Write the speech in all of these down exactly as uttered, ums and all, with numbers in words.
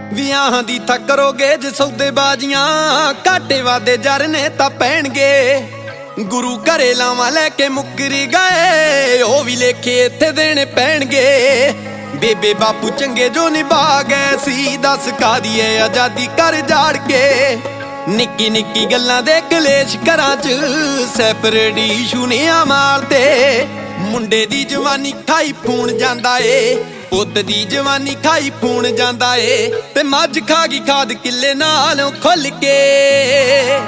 ਵਿਆਹਾਂ ਦੀ ਥਾ ਕਰੋਗੇ ਜੇ ਸੌਦੇਬਾਜ਼ੀਆਂ, ਘਾਟੇ ਵਾਦੇ ਜਰ ਨੇ ਤਾਂ ਪੈਣਗੇ। ਗੁਰੂ ਘਰੇ ਲਾਵਾਂ ਲੈ ਕੇ ਮੁੱਕਰੀ ਗਏ, ਉਹ ਵੀ ਲੇਖੇ ਇੱਥੇ ਦੇਣੇ ਪੈਣਗੇ। ਬੇਬੇ ਬਾਪੂ ਚੰਗੇ ਜੋ ਨਿਭਾ ਗਏ ਸੀ, ਦੱਸ ਕਾਦੀ ਏ ਆਜ਼ਾਦੀ ਕਰ ਜਾੜ ਕੇ। ਨਿੱਕੀ ਨਿੱਕੀ ਗੱਲਾਂ ਦੇ ਕਲੇਸ਼ ਘਰਾਂ 'ਚ ਸੈਪਰੇਟ ਇਸ਼ੂ ਨੇ ਆ ਮਾਰਦੇ। ਮੁੰਡੇ ਦੀ ਜਵਾਨੀ ਖਾਈ ਫੂਣ ਜਾਂਦਾ ਏ, ਪੁੱਤ ਦੀ ਜਵਾਨੀ ਖਾਈ ਫੂਣ ਜਾਂਦਾ ਏ। ਤੇ ਮੱਝ ਖਾ ਗਈ ਖਾਦ ਕਿੱਲੇ ਨਾਲੋਂ ਖੁੱਲ ਕੇ।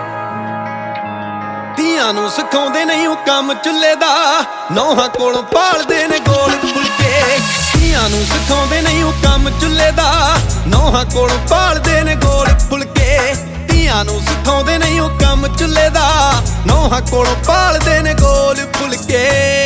ਧੀਆਂ ਨੂੰ ਸਿਖਾਉਂਦੇ ਨਹੀਂ ਉਹ ਕੰਮ ਚੁੱਲ੍ਹੇ ਦਾ, ਨੌਹਾਂ ਕੋਲੋਂ ਪਾਲਦੇ ਨੇ ਗੋਲ ਫੁਲਕੇ। ਧੀਆਂ ਨੂੰ ਸਿਖਾਉਂਦੇ ਨਹੀਂ ਉਹ ਕੰਮ ਚੁੱਲ੍ਹੇ ਦਾ, ਨੌਹਾਂ ਕੋਲੋਂ ਪਾਲਦੇ ਨੇ ਗੋਲ ਫੁਲਕੇ। ਧੀਆਂ ਨੂੰ ਸਿਖਾਉਂਦੇ ਨਹੀਂ ਉਹ ਕੰਮ ਚੁੱਲ੍ਹੇ ਦਾ, ਨੌਹਾਂ ਕੋਲੋਂ ਪਾਲਦੇ ਨੇ ਗੋਲ ਫੁਲਕੇ।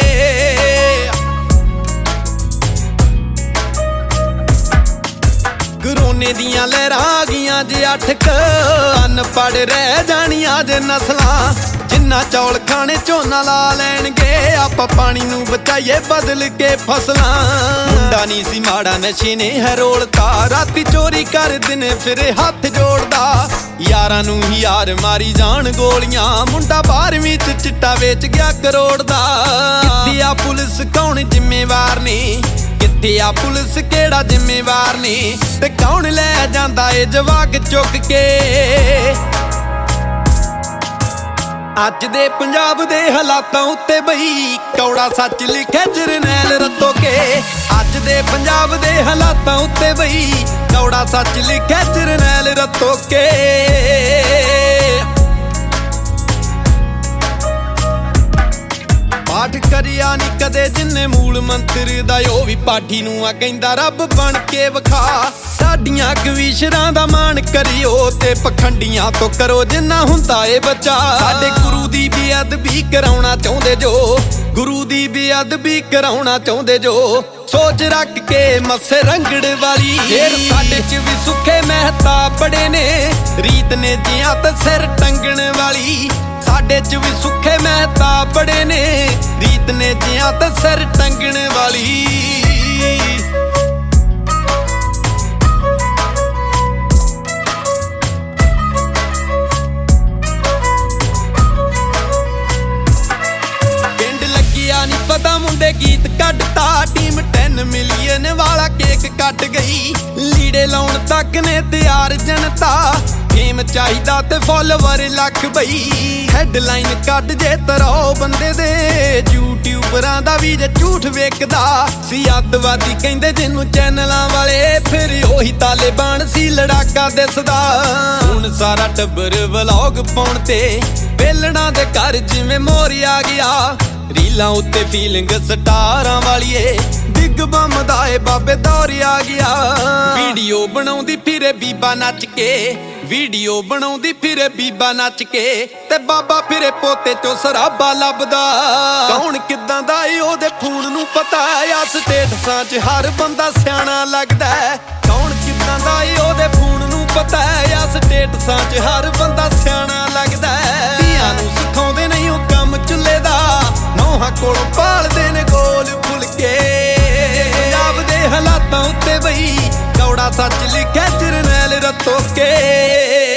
ਕਰੋਨੇ ਦੀਆਂ ਲਹਿਰਾਂ ਆ ਗਈਆਂ ਜੇ ਅੱਠ ਕ, ਅਨਪੜ੍ਹ ਰਹਿ ਜਾਣੀਆਂ ਜੇ ਨਸਲਾਂ। ਜਿੰਨਾ ਚੌਲ ਖਾਣੇ ਝੋਨਾ ਲਾ ਲੈਣਗੇ, ਆਪਾਂ ਪਾਣੀ ਨੂੰ ਬਚਾਈਏ ਬਦਲ ਕੇ ਫਸਲਾਂ। ਮੁੰਡਾ ਨਹੀਂ ਸੀ ਮਾੜਾ ਨਸ਼ੇ ਨੇ ਹੈ ਰੋਲਤਾ, ਰਾਤੀ ਚੋਰੀ ਕਰ ਦਿਨੇ ਫਿਰੇ ਹੱਥ ਜੋੜਦਾ। ਯਾਰਾਂ ਨੂੰ ਹੀ ਯਾਰ ਮਾਰੀ ਜਾਣ ਗੋਲੀਆਂ, ਮੁੰਡਾ ਬਾਰਵੀਂ ਚ ਚਿੱਟਾ ਵੇਚ ਗਿਆ ਕਰੋੜ ਦਾ। ਕਿੱਥੇ ਆ ਪੁਲਿਸ ਕੌਣ ਜ਼ਿੰਮੇਵਾਰ ਨੇ, ਕਿੱਥੇ ਆ ਪੁਲਿਸ ਕਿਹੜਾ ਜ਼ਿੰਮੇਵਾਰ ਨੇ। ਤੇ ਕੌਣ ਲੈ ਜਾਂਦਾ ਏ ਜਵਾਕ ਚੁੱਕ ਕੇ। ਅੱਜ ਦੇ ਪੰਜਾਬ ਦੇ ਹਾਲਾਤਾਂ ਉੱਤੇ ਬਈ ਕੌੜਾ ਸੱਚ ਲਿਖਿਆ ਜਰਨੈਲ ਰੱਤੋ ਕੇ। ਅੱਜ ਦੇ ਪੰਜਾਬ ਦੇ ਹਾਲਾਤਾਂ ਉੱਤੇ ਬਈ ਕੌੜਾ ਸੱਚ ਲਿਖਿਆ ਜਰਨੈਲ ਰੱਤੋ ਕੇ। ਪਾਠ ਕਰਿਆ ਨੀ ਕਦੇ ਜਿੰਨੇ ਮੂਲ ਮੰਤਰ ਦਾ, ਉਹ ਵੀ ਪਾਠੀ ਨੂੰ ਆ ਕਹਿੰਦਾ ਰੱਬ ਬਣ ਕੇ ਵਿਖਾ। ਸਾਡੀਆਂ ਕਵੀਸ਼ਰਾਂ ਦਾ ਮਾਣ ਕਰਿਓ, ਤੇ ਪਖੰਡੀਆਂ ਤੋਂ ਕਰੋ ਜਿੰਨਾ ਹੁੰਦਾ ਏ ਬਚਾ। ਸਾਡੇ ਗੁਰੂ ਦੀ ਬੇਅਦਬੀ ਕਰਾਉਣਾ ਚਾਹੁੰਦੇ ਜੋ, ਗੁਰੂ ਦੀ ਬੇਅਦਬੀ ਕਰਾਉਣਾ ਚਾਹੁੰਦੇ ਜੋ। ਸੋਚ ਰੱਖ ਕੇ ਮੱਸੇ ਰੰਗੜ ਵਾਲੀ, ਫੇਰ ਸਾਡੇ ਚ ਵੀ ਸੁੱਖੇ ਮਹਿਤਾ ਬੜੇ ਨੇ, ਰੀਤ ਨੇ ਜੀਆਂ ਤੇ ਸਿਰ ਟੰਗਣ ਵਾਲੀ। ਸਾਡੇ ਚ ਵੀ ਸੁੱਖੇ ਮਹਿਤਾ ਬੜੇ ਨੇ, ਰੀਤ ਨੇ ਜੀਆਂ ਤੇ ਸਿਰ ਟੰਗਣ ਵਾਲੀ। ਪਿੰਡ ਲੱਗਿਆ ਨੀ ਪਤਾ ਮੁੰਡੇ ਗੀਤ ਕੱਢਤਾ, ਟੀਮ ਟੈਨ ਮਿਲੀਅਨ ਵਾਲਾ ਕੇਕ ਕੱਟ ਗਈ। ਲੀੜੇ ਲਾਉਣ ਤੱਕ ਨੇ ਤਿਆਰ ਜਨਤਾ, ਫੇਮ ਚਾਹੀਦਾ ਤੇ ਫੋਲੋਵਰ ਲੱਖ ਬਈ। ਹੈਡਲਾਈਨ ਕੱਢ ਜੇ ਤਰਾਓ ਬੰਦੇ ਦੇ, ਯੂਟਿਊਬਰਾਂ ਦਾ ਵੀ ਜੇ ਝੂਠ ਵੇਖਦਾ ਸੀ। ਅੱਤਵਾਦੀ ਕਹਿੰਦੇ ਜਿਹਨੂੰ ਚੈਨਲਾਂ ਵਾਲੇ, ਫਿਰ ਉਹੀ ਤਾਲਿਬਾਨ ਸੀ ਲੜਾਕਾ ਦਿਸਦਾ। ਹੁਣ ਸਾਰਾ ਟੱਬਰ ਵਲੌਗ ਪਾਉਣ ਤੇ, ਵੇਲਣਾ ਦੇ ਘਰ ਜਿਵੇਂ ਮੋਰੀ ਆ ਗਿਆ। ਰੀਲਾਂ ਉੱਤੇ ਫੀਲਿੰਗ ਸਟਾਰਾਂ ਵਾਲੀਏ, ਬਿੱਗ ਬੰਮ ਦਾ ਏ ਬਾਬੇ ਦੌਰ ਆ ਗਿਆ। ਵੀਡੀਓ ਬਣਾਉਂਦੀ ਫਿਰੇ ਬੀਬਾ ਨੱਚ ਕੇ, ਵੀਡੀਓ ਬਣਾਉਂਦੀ ਫਿਰੇ ਬੀਬਾ ਨੱਚ ਕੇ। ਤੇ ਬਾਬਾ ਫਿਰੇ ਪੋਤੇ ਚੋਂ ਸਰਾਬਾ ਲੱਭਦਾ। ਕੌਣ ਕਿੱਦਾਂ ਦਾ ਏ ਉਹਦੇ ਫੋਨ ਨੂੰ ਪਤਾ, ਆ ਸਟੇਟਸਾਂ 'ਚ ਹਰ ਬੰਦਾ ਸਿਆਣਾ ਲੱਗਦਾ। ਕੌਣ ਕਿੱਦਾਂ ਦਾ ਏ ਉਹਦੇ ਫੋਨ ਨੂੰ ਪਤਾ, ਆ ਸਟੇਟਸਾਂ 'ਚ ਹਰ ਬੰਦਾ ਸਿਆਣਾ ਲੱਗਦਾ। ਧੀਆਂ ਨੂੰ ਸਿਖਾਉਂਦੇ ਨਹੀਂ ਉਹ ਕੰਮ ਚੁੱਲ੍ਹੇ ਦਾ, ਨੌਹਾਂ ਕੋਲੋਂ ਪਾਲਦੇ ਨੇ ਗੋਲ ਫੁਲਕੇ। ਪੰਜਾਬ ਦੇ ਹਾਲਾਤਾਂ ਉੱਤੇ ਬਈ ਕੌੜਾ ਸੱਚ ਲਿਖਿਆ ਜਰਨੈਲ ਰੱਤੋ ਕੇ।